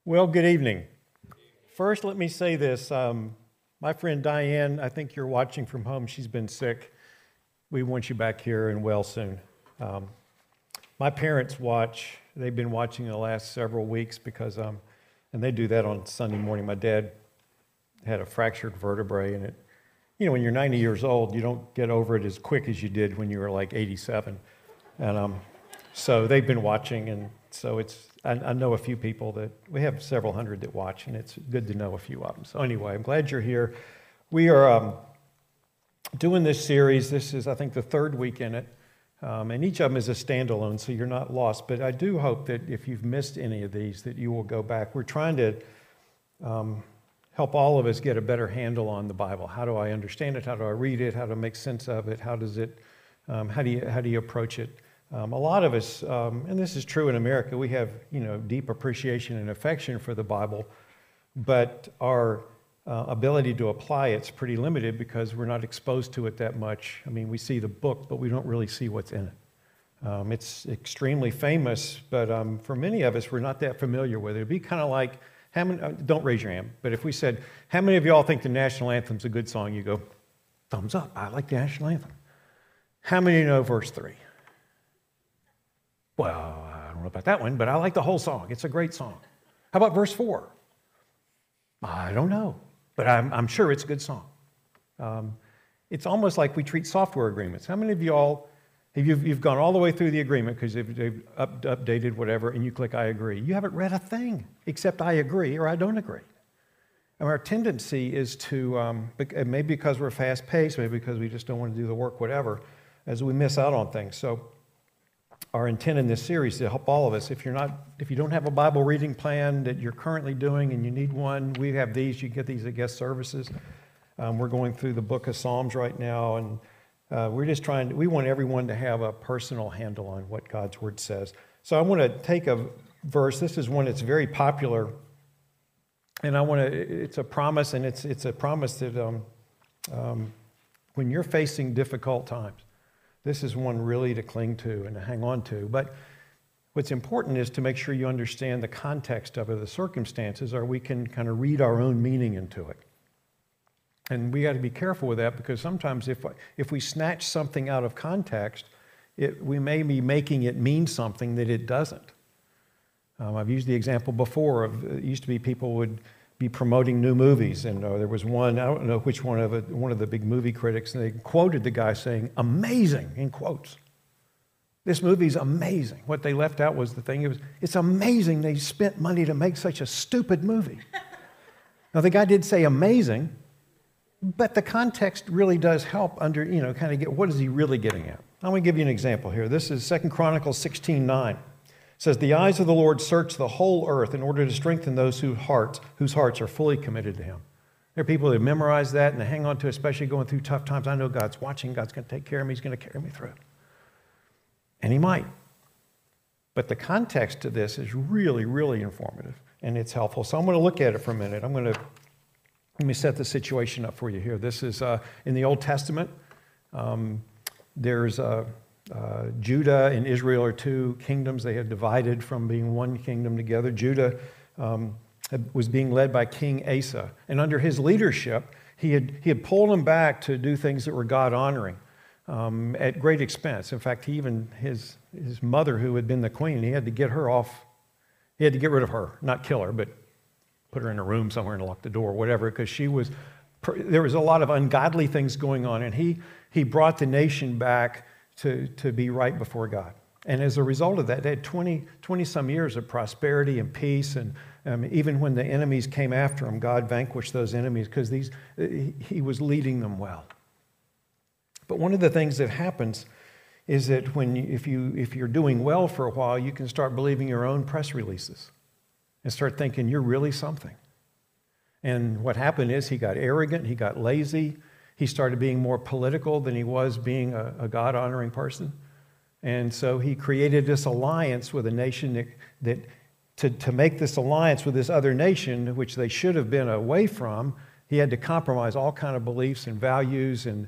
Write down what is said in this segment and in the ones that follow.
Well, good evening. First, let me say this. My friend Diane, I think you're watching from home. She's been sick. We want you back here and well soon. My parents watch. They've been watching the last several weeks because, and they do that on Sunday morning. My dad had a fractured vertebrae, and when you're 90 years old, you don't get over it as quick as you did when you were like 87. And so they've been watching, and so I know a few people we have several hundred that watch, and it's good to know a few of them. So anyway, I'm glad you're here. We are doing this series. This is, I think, the third week in it, and each of them is a standalone, so you're not lost. But I do hope that if you've missed any of these, that you will go back. We're trying to help all of us get a better handle on the Bible. How do I understand it? How do I read it? How to make sense of it? How do you approach it? A lot of us, and this is true in America, we have deep appreciation and affection for the Bible, but our ability to apply it's pretty limited because we're not exposed to it that much. I mean, we see the book, but we don't really see what's in it. It's extremely famous, but for many of us, we're not that familiar with it. It'd be kind of like, don't raise your hand, but if we said, how many of y'all think the national anthem's a good song? You go, thumbs up, I like the national anthem. How many know verse 3? Well, I don't know about that one, but I like the whole song. It's a great song. How about verse 4? I don't know, but I'm sure it's a good song. It's almost like we treat software agreements. How many of y'all, you've gone all the way through the agreement because they've updated whatever, and you click I agree. You haven't read a thing except I agree or I don't agree. And our tendency is to, maybe because we're fast-paced, maybe because we just don't want to do the work, whatever, as we miss out on things. So our intent in this series is to help all of us. If you don't have a Bible reading plan that you're currently doing and you need one, we have these. You can get these at guest services. We're going through the book of Psalms right now, and we're just we want everyone to have a personal handle on what God's Word says. So I want to take a verse. This is one that's very popular, and it's a promise, and it's a promise that when you're facing difficult times, this is one really to cling to and to hang on to. But what's important is to make sure you understand the context of it, the circumstances, or we can kind of read our own meaning into it. And we got to be careful with that because sometimes if we snatch something out of context, we may be making it mean something that it doesn't. I've used the example before of it used to be people would be promoting new movies, and there was one, I don't know which one of the big movie critics, and they quoted the guy saying, amazing, in quotes. This movie's amazing. What they left out was the thing, it's amazing they spent money to make such a stupid movie. Now, the guy did say amazing, but the context really does help kind of get, what is he really getting at? I'm going to give you an example here. This is 2 Chronicles 16:9. It says, the eyes of the Lord search the whole earth in order to strengthen those whose hearts are fully committed to Him. There are people that memorize that and they hang on to it, especially going through tough times. I know God's watching. God's going to take care of me. He's going to carry me through. And He might. But the context to this is really, really informative, and it's helpful. So I'm going to look at it for a minute. Let me set the situation up for you here. This is in the Old Testament. There's Judah and Israel are two kingdoms. They had divided from being one kingdom together. Judah was being led by King Asa, and under his leadership, he had pulled them back to do things that were God-honoring at great expense. In fact, his mother, who had been the queen, he had to get her off. He had to get rid of her, not kill her, but put her in a room somewhere and lock the door, whatever, because there was a lot of ungodly things going on, and he brought the nation back to be right before God. And as a result of that, they had 20 some years of prosperity and peace, and even when the enemies came after him, God vanquished those enemies because he was leading them well. But one of the things that happens is that if you're doing well for a while, you can start believing your own press releases and start thinking you're really something. And what happened is he got arrogant, he got lazy, he started being more political than he was being a God-honoring person. And so he created this alliance with a nation that to make this alliance with this other nation, which they should have been away from, he had to compromise all kind of beliefs and values, and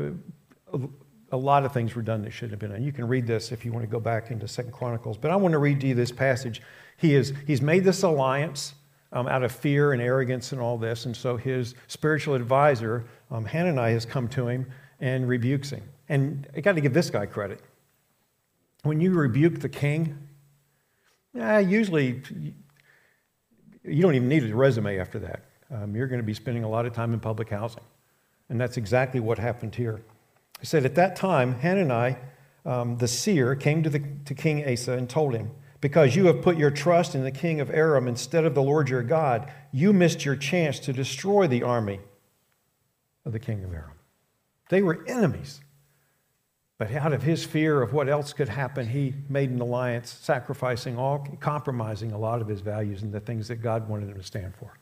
a lot of things were done that shouldn't have been done. You can read this if you want to go back into 2 Chronicles. But I want to read to you this passage. He's made this alliance. out of fear and arrogance and all this. And so his spiritual advisor, Hananiah, has come to him and rebukes him. And I got to give this guy credit. When you rebuke the king, usually you don't even need a resume after that. You're going to be spending a lot of time in public housing. And that's exactly what happened here. He said, at that time, Hanani, the seer, came to King Asa and told him, because you have put your trust in the king of Aram instead of the Lord your God, you missed your chance to destroy the army of the king of Aram. They were enemies. But out of his fear of what else could happen, he made an alliance, compromising a lot of his values and the things that God wanted him to stand for.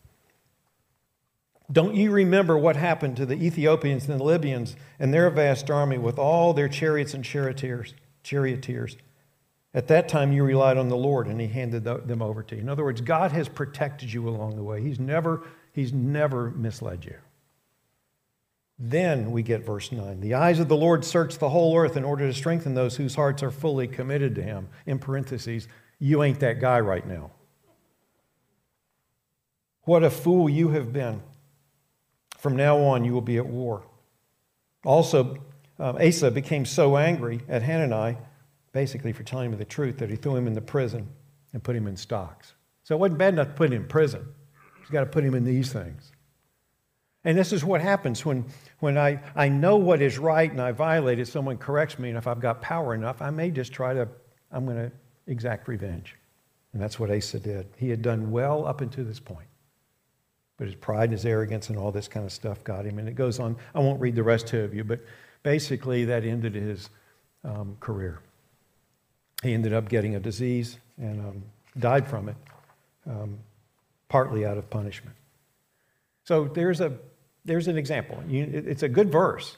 Don't you remember what happened to the Ethiopians and the Libyans and their vast army with all their chariots and charioteers? At that time you relied on the Lord, and he handed them over to you. In other words, God has protected you along the way. He's never misled you. Then we get verse 9. The eyes of the Lord search the whole earth in order to strengthen those whose hearts are fully committed to him. In parentheses, you ain't that guy right now. What a fool you have been. From now on, you will be at war. Also, Asa became so angry at Hanani, basically for telling him the truth, that he threw him in the prison and put him in stocks. So it wasn't bad enough to put him in prison. He's got to put him in these things. And this is what happens when I know what is right and I violate it, someone corrects me, and if I've got power enough, I may just I'm going to exact revenge. And that's what Asa did. He had done well up until this point. But his pride and his arrogance and all this kind of stuff got him. And it goes on. I won't read the rest to you, but basically that ended his career. He ended up getting a disease and died from it, partly out of punishment. So there's an example. It's a good verse.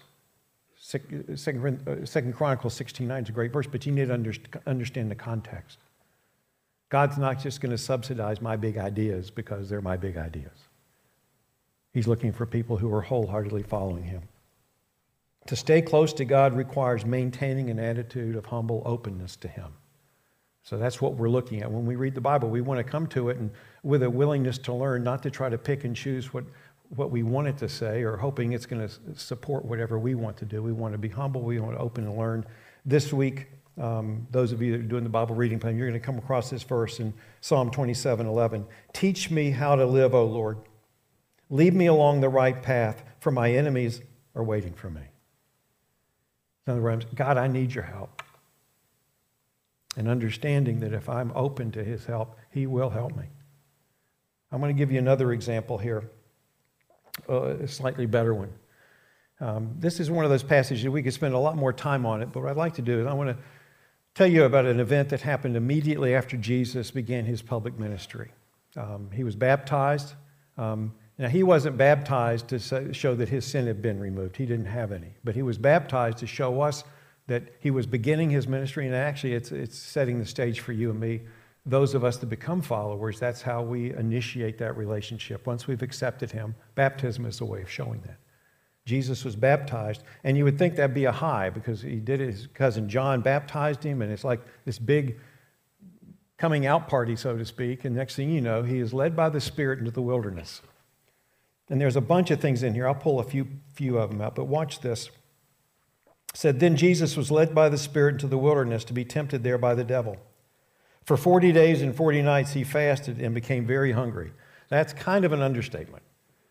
Second Chronicles 16:9 is a great verse, but you need to understand the context. God's not just going to subsidize my big ideas because they're my big ideas. He's looking for people who are wholeheartedly following him. To stay close to God requires maintaining an attitude of humble openness to him. So that's what we're looking at. When we read the Bible, we want to come to it and with a willingness to learn, not to try to pick and choose what we want it to say or hoping it's going to support whatever we want to do. We want to be humble. We want to open and learn. This week, those of you that are doing the Bible reading plan, you're going to come across this verse in Psalm 27:11. Teach me how to live, O Lord. Lead me along the right path, for my enemies are waiting for me. In other words, God, I need your help. And understanding that if I'm open to his help, he will help me. I'm going to give you another example here, a slightly better one. This is one of those passages that we could spend a lot more time on it, but what I'd like to do is I want to tell you about an event that happened immediately after Jesus began his public ministry. He was baptized. Now, he wasn't baptized to show that his sin had been removed. He didn't have any. But he was baptized to show us that he was beginning his ministry, and actually it's setting the stage for you and me. Those of us that become followers, that's how we initiate that relationship. Once we've accepted him, baptism is a way of showing that. Jesus was baptized, and you would think that'd be a high because he did it. His cousin John baptized him, and it's like this big coming out party, so to speak. And next thing you know, he is led by the Spirit into the wilderness. And there's a bunch of things in here. I'll pull a few of them out, but watch this. It said, then Jesus was led by the Spirit into the wilderness to be tempted there by the devil. For 40 days and 40 nights he fasted and became very hungry. That's kind of an understatement.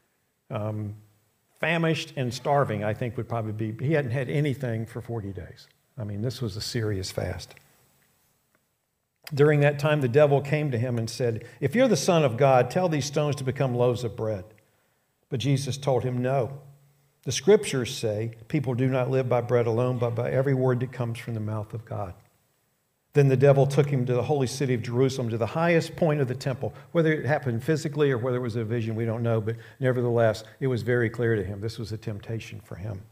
Famished and starving, I think, would probably be. He hadn't had anything for 40 days. I mean, this was a serious fast. During that time, the devil came to him and said, if you're the Son of God, tell these stones to become loaves of bread. But Jesus told him, no. The scriptures say people do not live by bread alone, but by every word that comes from the mouth of God. Then the devil took him to the holy city of Jerusalem, to the highest point of the temple. Whether it happened physically or whether it was a vision, we don't know, but nevertheless, it was very clear to him. This was a temptation for him.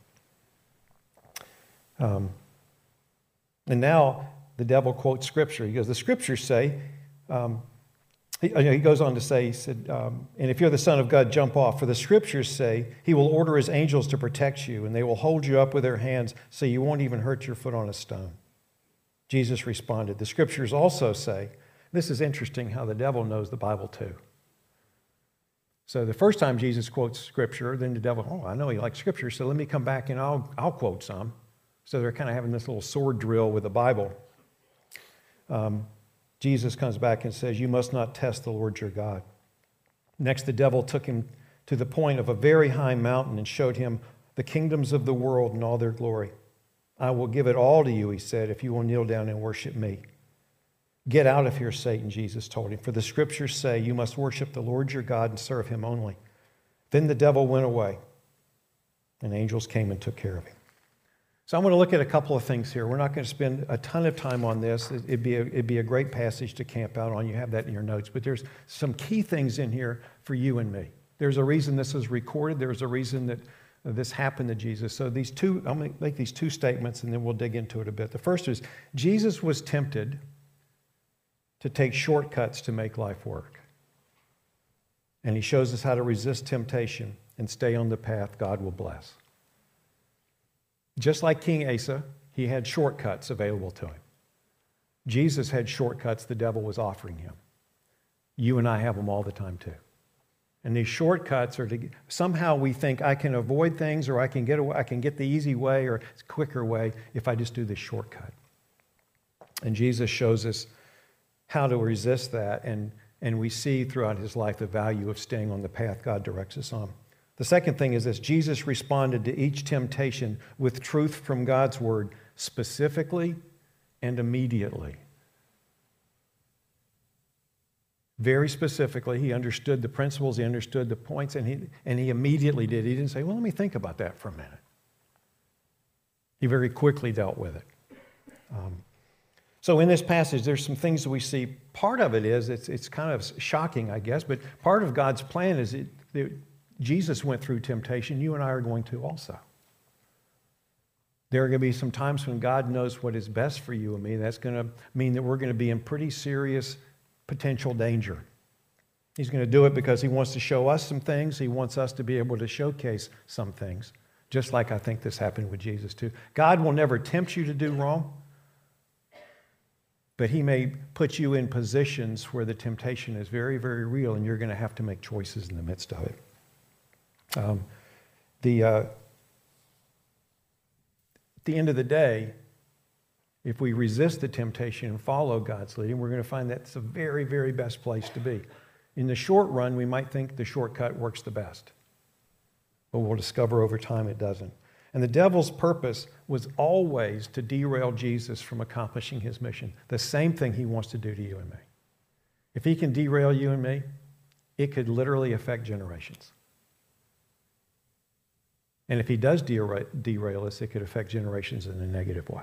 And now the devil quotes scripture. He goes, the scriptures say, he goes on to say, he said, and if you're the Son of God, jump off. For the scriptures say, he will order his angels to protect you, and they will hold you up with their hands so you won't even hurt your foot on a stone. Jesus responded, the scriptures also say, this is interesting how the devil knows the Bible too. So the first time Jesus quotes Scripture, then the devil, oh, I know he likes Scripture, so let me come back and I'll quote some. So they're kind of having this little sword drill with the Bible. Jesus comes back and says, you must not test the Lord your God. Next, the devil took him to the point of a very high mountain and showed him the kingdoms of the world and all their glory. I will give it all to you, he said, if you will kneel down and worship me. Get out of here, Satan, Jesus told him, for the Scriptures say you must worship the Lord your God and serve him only. Then the devil went away, and angels came and took care of him. So I want to look at a couple of things here. We're not going to spend a ton of time on this. It'd be a great passage to camp out on. You have that in your notes. But there's some key things in here for you and me. There's a reason this is recorded. There's a reason that this happened to Jesus. So I'm going to make these two statements, and then we'll dig into it a bit. The first is, Jesus was tempted to take shortcuts to make life work. And he shows us how to resist temptation and stay on the path God will bless. Just like King Asa, he had shortcuts available to him. Jesus had shortcuts the devil was offering him. You and I have them all the time too. And these shortcuts are to, somehow we think I can avoid things, or I can get the easy way or quicker way if I just do this shortcut. And Jesus shows us how to resist that, and we see throughout his life the value of staying on the path God directs us on. The second thing is this: Jesus responded to each temptation with truth from God's word, specifically and immediately. Very specifically, he understood the principles, he understood the points, and he immediately did. He didn't say, well, let me think about that for a minute. He very quickly dealt with it. So in this passage, there's some things that we see. Part of it is, it's kind of shocking, I guess, but part of God's plan is Jesus went through temptation. You and I are going to also. There are going to be some times when God knows what is best for you and me. That's going to mean that we're going to be in pretty serious potential danger. He's going to do it because he wants to show us some things. He wants us to be able to showcase some things, just like I think this happened with Jesus too. God will never tempt you to do wrong, but he may put you in positions where the temptation is very, very real, and you're going to have to make choices in the midst of it. At the end of the day, if we resist the temptation and follow God's leading, we're going to find that's the very, very best place to be. In the short run, we might think the shortcut works the best, but we'll discover over time it doesn't. And the devil's purpose was always to derail Jesus from accomplishing his mission. The same thing he wants to do to you and me. If he can derail you and me, it could literally affect generations. And if he does derail us, it could affect generations in a negative way.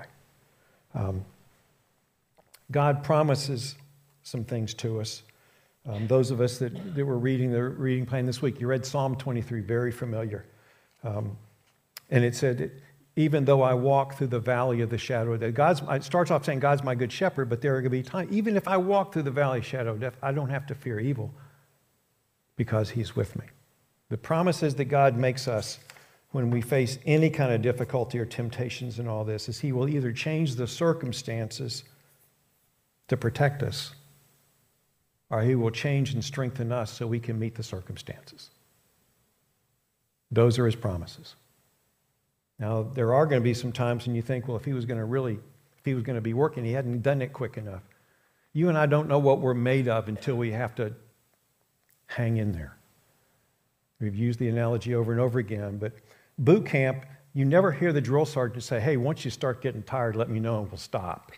God promises some things to us. Those of us that were reading the reading plan this week, you read Psalm 23, very familiar. And it said, even though I walk through the valley of the shadow of death, it starts off saying God's my good shepherd, but there are going to be times, even if I walk through the valley of shadow of death, I don't have to fear evil because he's with me. The promises that God makes us when we face any kind of difficulty or temptations in all this is he will either change the circumstances to protect us, or he will change and strengthen us so we can meet the circumstances. Those are his promises. Now, there are going to be some times when you think, well, if he was going to be working, he hadn't done it quick enough. You and I don't know what we're made of until we have to hang in there. We've used the analogy over and over again, but boot camp, you never hear the drill sergeant say, hey, once you start getting tired, let me know and we'll stop.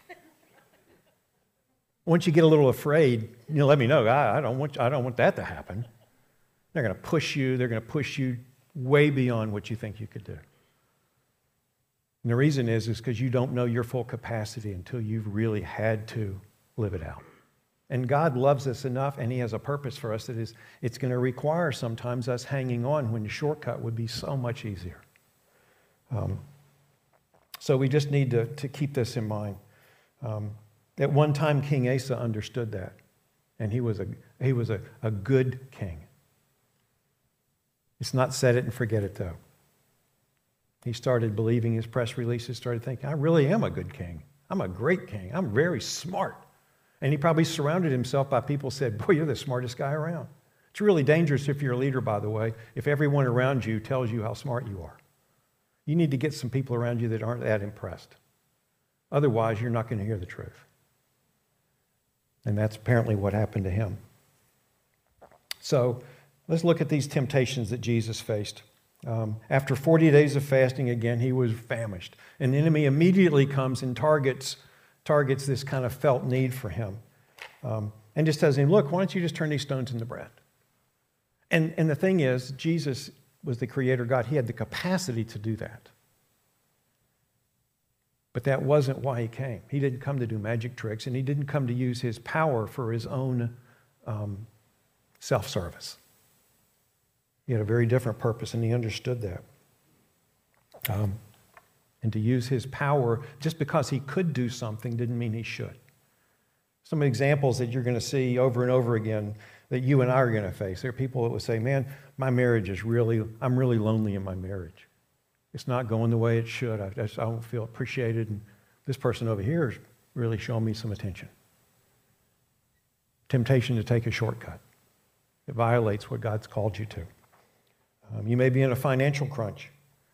Once you get a little afraid, let me know. I don't want that to happen. They're going to push you way beyond what you think you could do. And the reason is because you don't know your full capacity until you've really had to live it out. And God loves us enough, and he has a purpose for us that is, it's going to require sometimes us hanging on when the shortcut would be so much easier. So we just need to keep this in mind. At one time, King Asa understood that, and he was a good king. It's not set it and forget it, though. He started believing his press releases, started thinking, I really am a good king. I'm a great king. I'm very smart. And he probably surrounded himself by people who said, boy, you're the smartest guy around. It's really dangerous if you're a leader, by the way, if everyone around you tells you how smart you are. You need to get some people around you that aren't that impressed. Otherwise, you're not going to hear the truth. And that's apparently what happened to him. So let's look at these temptations that Jesus faced. After 40 days of fasting, again, he was famished. And the enemy immediately comes and targets this kind of felt need for him. And just tells him, look, why don't you just turn these stones into bread? And the thing is, Jesus was the creator God. He had the capacity to do that. But that wasn't why he came. He didn't come to do magic tricks, and he didn't come to use his power for his own self-service. He had a very different purpose, and he understood that. And to use his power, just because he could do something didn't mean he should. Some examples that you're going to see over and over again that you and I are going to face. There are people that will say, man, my marriage is I'm really lonely in my marriage. It's not going the way it should. I don't feel appreciated. And this person over here is really showing me some attention. Temptation to take a shortcut. It violates what God's called you to. You may be in a financial crunch.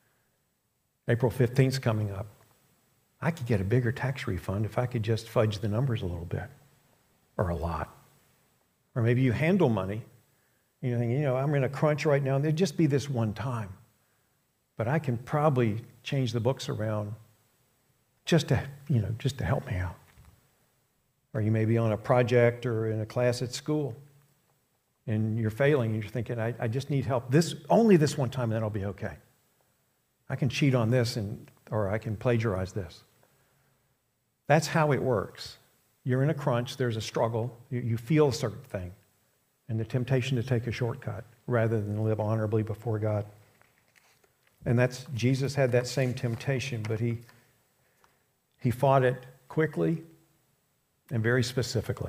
April 15th is coming up. I could get a bigger tax refund if I could just fudge the numbers a little bit, or a lot. Or maybe you handle money. You think, I'm in a crunch right now, and there'd just be this one time. But I can probably change the books around just to help me out. Or you may be on a project or in a class at school, and you're failing, and you're thinking, I just need help. Only this one time, and then I'll be okay. I can cheat on this, or I can plagiarize this. That's how it works. You're in a crunch, there's a struggle, you feel a certain thing, and the temptation to take a shortcut rather than live honorably before God. And Jesus had that same temptation, but he fought it quickly and very specifically.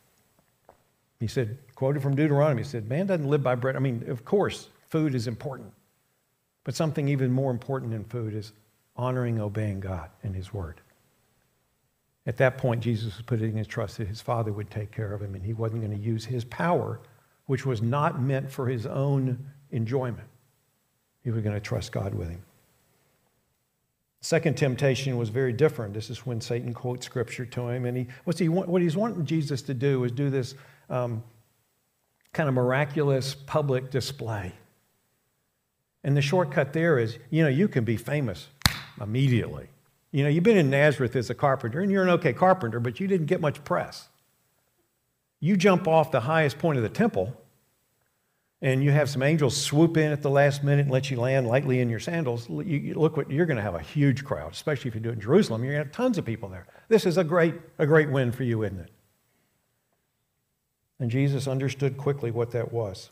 He said, quoted from Deuteronomy, he said, man doesn't live by bread. I mean, of course, food is important, but something even more important than food is honoring, obeying God and his word. At that point, Jesus was putting his trust that his Father would take care of him, and he wasn't going to use his power, which was not meant for his own enjoyment. He was going to trust God with him. Second temptation was very different. This is when Satan quotes scripture to him, and what he's wanting Jesus to do is do this kind of miraculous public display. And the shortcut there is, you can be famous immediately. You've been in Nazareth as a carpenter, and you're an okay carpenter, but you didn't get much press. You jump off the highest point of the temple, and you have some angels swoop in at the last minute and let you land lightly in your sandals. You're going to have a huge crowd, especially if you do it in Jerusalem. You're going to have tons of people there. This is a great win for you, isn't it? And Jesus understood quickly what that was.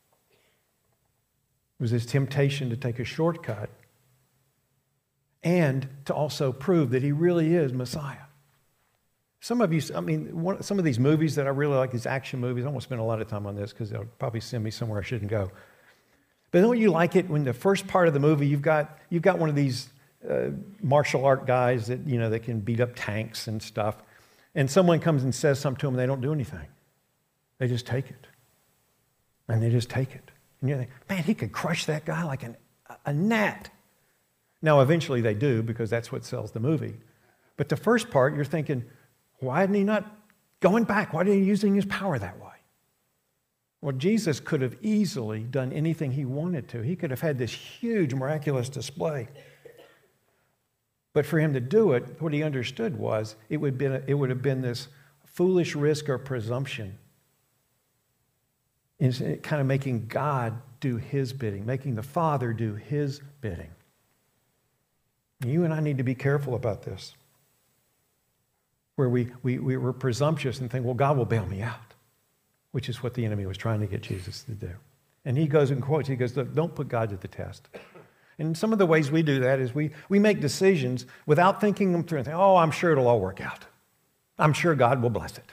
It was his temptation to take a shortcut and to also prove that he really is Messiah. Some of you, some of these movies that I really like, these action movies, I won't spend a lot of time on this because they'll probably send me somewhere I shouldn't go. But don't you like it when the first part of the movie, you've got one of these martial art guys that, that can beat up tanks and stuff, and someone comes and says something to them and they don't do anything. They just take it. And they just take it. And you think, man, he could crush that guy like a gnat. Now, eventually they do because that's what sells the movie. But the first part, you're thinking, why isn't he not going back? Why isn't he using his power that way? Well, Jesus could have easily done anything he wanted to. He could have had this huge miraculous display. But for him to do it, what he understood was it would have been this foolish risk or presumption in kind of making God do his bidding, making the Father do his bidding. You and I need to be careful about this, where we're presumptuous and think, well, God will bail me out, which is what the enemy was trying to get Jesus to do. And he goes and quotes, he goes, don't put God to the test. And some of the ways we do that is we make decisions without thinking them through and think, oh, I'm sure it'll all work out. I'm sure God will bless it.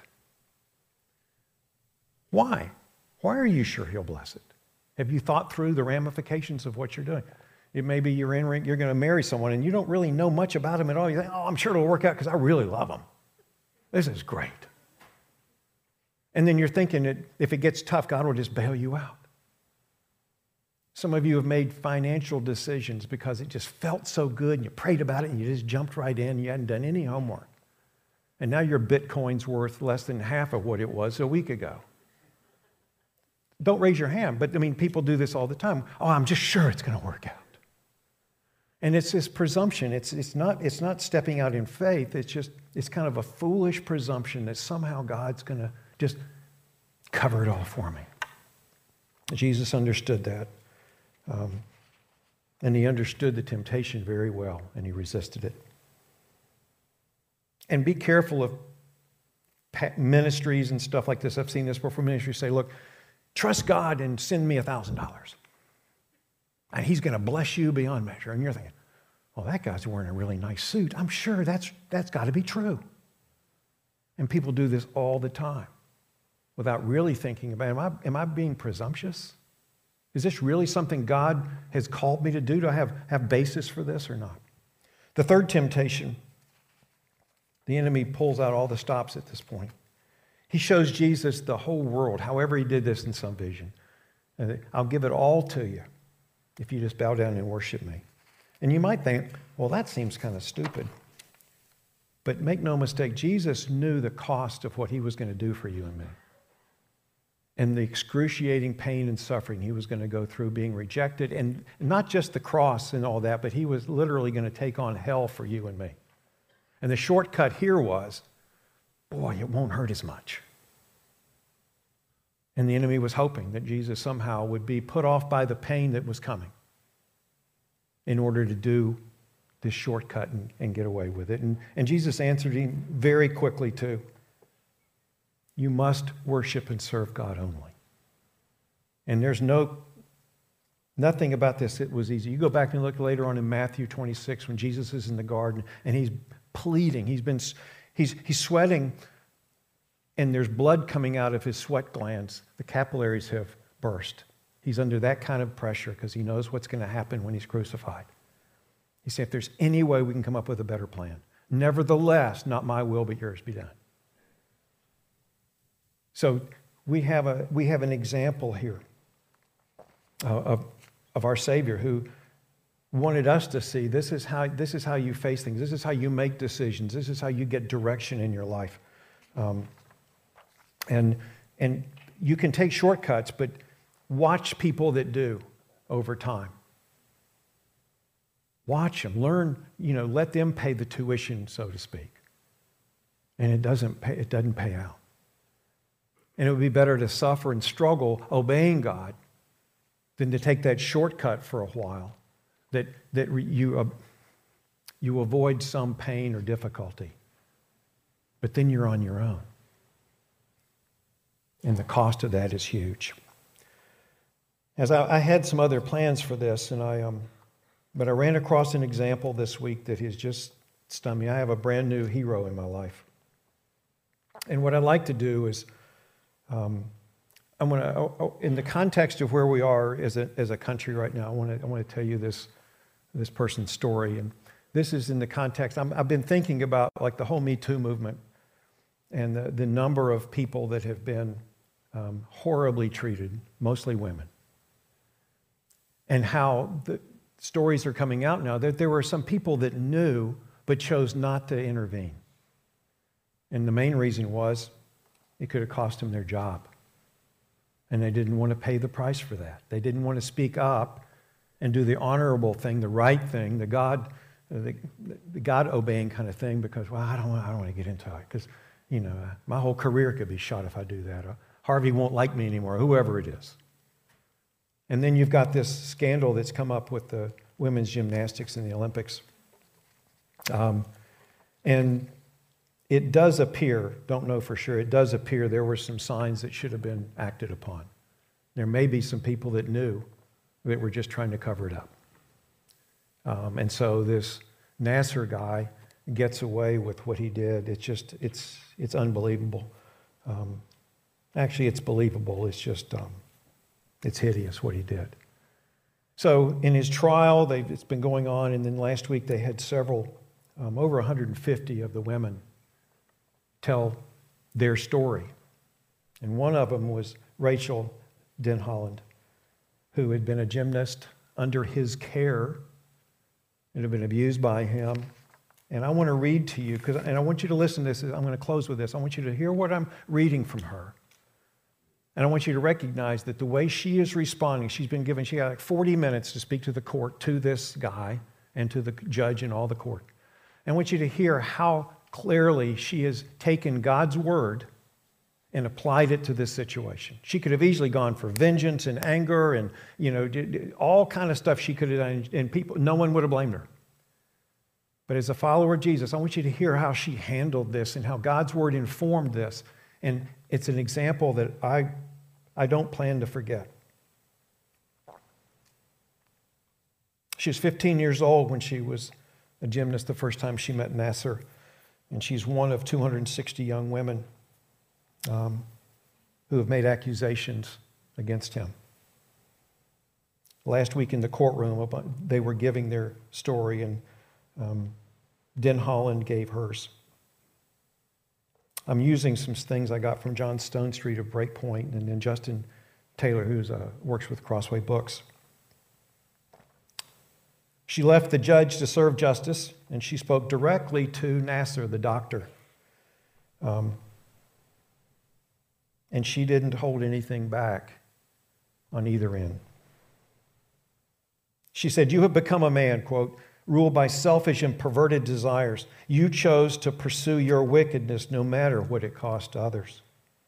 Why? Why are you sure he'll bless it? Have you thought through the ramifications of what you're doing? It may be you're going to marry someone and you don't really know much about him at all. You think, oh, I'm sure it'll work out because I really love him. This is great. And then you're thinking that if it gets tough, God will just bail you out. Some of you have made financial decisions because it just felt so good and you prayed about it and you just jumped right in. You hadn't done any homework. And now your Bitcoin's worth less than half of what it was a week ago. Don't raise your hand, but I mean, people do this all the time. Oh, I'm just sure it's going to work out. And it's this presumption. It's not stepping out in faith. It's kind of a foolish presumption that somehow God's going to just cover it all for me. Jesus understood that. And he understood the temptation very well, and he resisted it. And be careful of ministries and stuff like this. I've seen this before. Ministries say, look, trust God and send me $1,000. And he's going to bless you beyond measure. And you're thinking, well, that guy's wearing a really nice suit. I'm sure that's got to be true. And people do this all the time without really thinking about, am I being presumptuous? Is this really something God has called me to do? Do I have basis for this or not? The third temptation, the enemy pulls out all the stops at this point. He shows Jesus the whole world, however he did this in some vision. I'll give it all to you if you just bow down and worship me. And you might think, well, that seems kind of stupid. But make no mistake, Jesus knew the cost of what he was going to do for you and me. And the excruciating pain and suffering he was going to go through being rejected. And not just the cross and all that, but he was literally going to take on hell for you and me. And the shortcut here was, boy, it won't hurt as much. And the enemy was hoping that Jesus somehow would be put off by the pain that was coming in order to do this shortcut and get away with it. And Jesus answered him very quickly too. You must worship and serve God only. And there's nothing about this that was easy. You go back and look later on in Matthew 26 when Jesus is in the garden and he's pleading. He's sweating and there's blood coming out of his sweat glands. The capillaries have burst. He's under that kind of pressure because he knows what's going to happen when he's crucified. He said, if there's any way we can come up with a better plan, nevertheless, not my will but yours be done. So we have an example here of our Savior who wanted us to see this is how you face things. This is how you make decisions. This is how you get direction in your life. And you can take shortcuts, but watch people that do over time. Watch them, learn, let them pay the tuition, so to speak. And it doesn't pay out. And it would be better to suffer and struggle obeying God than to take that shortcut for a while that you avoid some pain or difficulty. But then you're on your own. And the cost of that is huge. As I had some other plans for this, but I ran across an example this week that has just stunned me. I have a brand new hero in my life. And what I'd like to do is, I'm going to, in the context of where we are as a country right now, I want to tell you this person's story. And this is in the context, I've been thinking about like the whole Me Too movement and the number of people that have been horribly treated, mostly women. And how the stories are coming out now that there were some people that knew but chose not to intervene. And the main reason was it could have cost them their job. And they didn't want to pay the price for that. They didn't want to speak up and do the honorable thing, the right thing, the God-obeying kind of thing because, well, I don't want to get into it because, my whole career could be shot if I do that. Harvey won't like me anymore, whoever it is. And then you've got this scandal that's come up with the women's gymnastics in the Olympics. And it does appear, don't know for sure, it does appear there were some signs that should have been acted upon. There may be some people that knew that were just trying to cover it up. And so this Nasser guy gets away with what he did. It's unbelievable. Actually, it's believable. It's just, it's hideous what he did. So in his trial, it's been going on, and then last week they had several, over 150 of the women tell their story And one of them was Rachel Denholland, who had been a gymnast under his care and had been abused by him. And I want to read to you, and I want you to listen to this. I'm going to close with this. I want you to hear what I'm reading from her. And I want you to recognize that the way she is responding, she got like 40 minutes to speak to the court, to this guy, and to the judge and all the court. And I want you to hear how clearly she has taken God's word and applied it to this situation. She could have easily gone for vengeance and anger and, all kind of stuff she could have done, and no one would have blamed her. But as a follower of Jesus, I want you to hear how she handled this and how God's word informed this. And it's an example that I don't plan to forget. She was 15 years old when she was a gymnast the first time she met Nasser. And she's one of 260 young women who have made accusations against him. Last week in the courtroom, they were giving their story, and Denholland gave hers. I'm using some things I got from John Stonestreet of Breakpoint, and then Justin Taylor, who works with Crossway Books. She left the judge to serve justice, and she spoke directly to Nasser, the doctor. And she didn't hold anything back on either end. She said, "You have become a man," quote, "ruled by selfish and perverted desires. You chose to pursue your wickedness no matter what it cost others."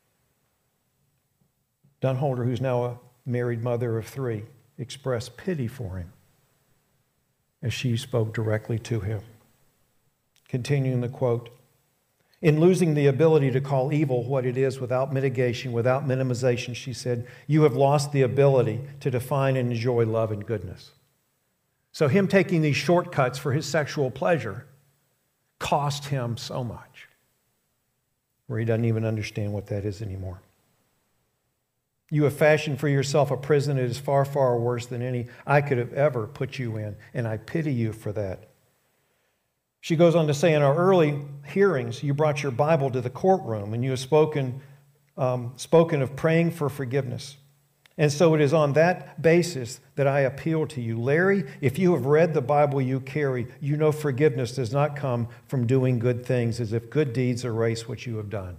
Denholder, who's now a married mother of 3, expressed pity for him as she spoke directly to him. Continuing the quote, "In losing the ability to call evil what it is without mitigation, without minimization," she said, "you have lost the ability to define and enjoy love and goodness." So him taking these shortcuts for his sexual pleasure cost him so much, where he doesn't even understand what that is anymore. "You have fashioned for yourself a prison that is far, far worse than any I could have ever put you in, and I pity you for that." She goes on to say, "In our early hearings, you brought your Bible to the courtroom, and you have spoken of praying for forgiveness. And so it is on that basis that I appeal to you. Larry, if you have read the Bible you carry, you know forgiveness does not come from doing good things as if good deeds erase what you have done.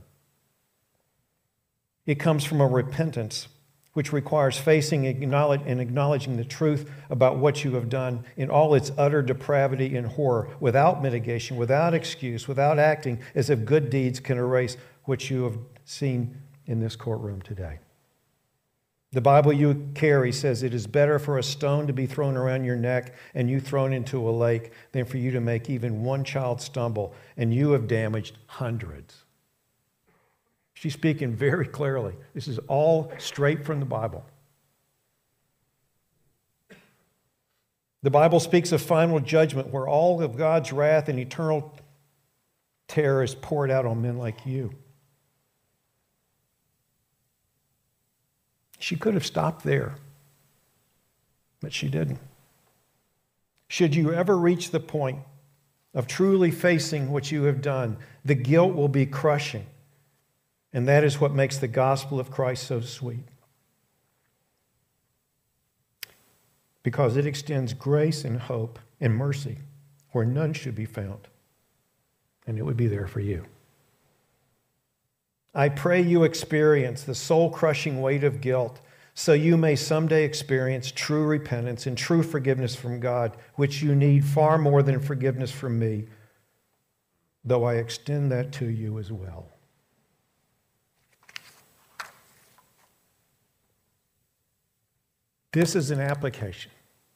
It comes from a repentance which requires facing and acknowledging the truth about what you have done in all its utter depravity and horror, without mitigation, without excuse, without acting as if good deeds can erase what you have seen in this courtroom today. The Bible you carry says it is better for a stone to be thrown around your neck and you thrown into a lake than for you to make even one child stumble, and you have damaged hundreds." She's speaking very clearly. This is all straight from the Bible. The Bible speaks of final judgment where all of God's wrath and eternal terror is poured out on men like you. She could have stopped there, but she didn't. Should you ever reach the point of truly facing what you have done, the guilt will be crushing. And that is what makes the gospel of Christ so sweet. Because it extends grace and hope and mercy where none should be found. And it would be there for you. I pray you experience the soul-crushing weight of guilt so you may someday experience true repentance and true forgiveness from God, which you need far more than forgiveness from me, though I extend that to you as well. This is an application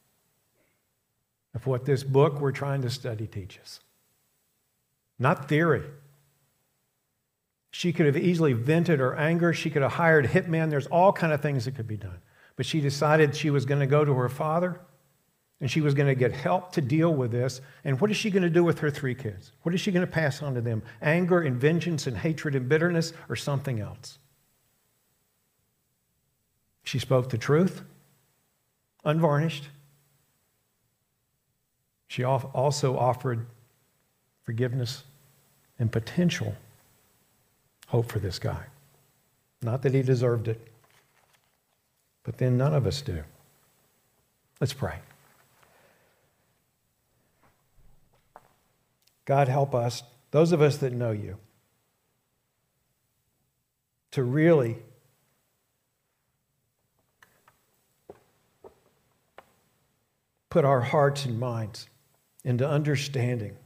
of what this book we're trying to study teaches. Not theory. She could have easily vented her anger. She could have hired hitmen. There's all kind of things that could be done. But she decided she was going to go to her father and she was going to get help to deal with this. And what is she going to do with her 3 kids? What is she going to pass on to them? Anger and vengeance and hatred and bitterness, or something else? She spoke the truth, unvarnished. She also offered forgiveness and potential hope for this guy. Not that he deserved it, but then none of us do. Let's pray. God, help us, those of us that know you, to really put our hearts and minds into understanding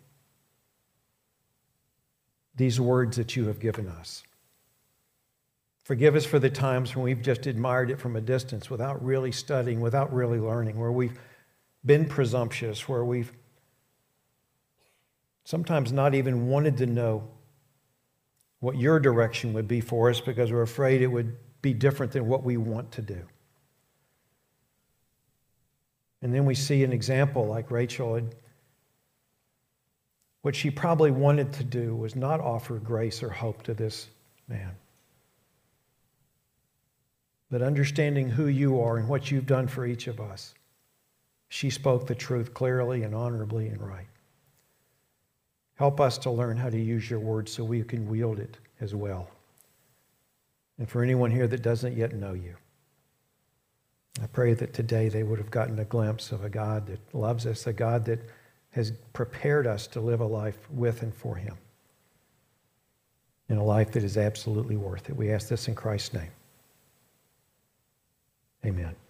these words that you have given us. Forgive us for the times when we've just admired it from a distance without really studying, without really learning, where we've been presumptuous, where we've sometimes not even wanted to know what your direction would be for us because we're afraid it would be different than what we want to do. And then we see an example like Rachel, and what she probably wanted to do was not offer grace or hope to this man. But understanding who you are and what you've done for each of us, she spoke the truth clearly and honorably and right. Help us to learn how to use your word so we can wield it as well. And for anyone here that doesn't yet know you, I pray that today they would have gotten a glimpse of a God that loves us, a God that has prepared us to live a life with and for him, and a life that is absolutely worth it. We ask this in Christ's name. Amen.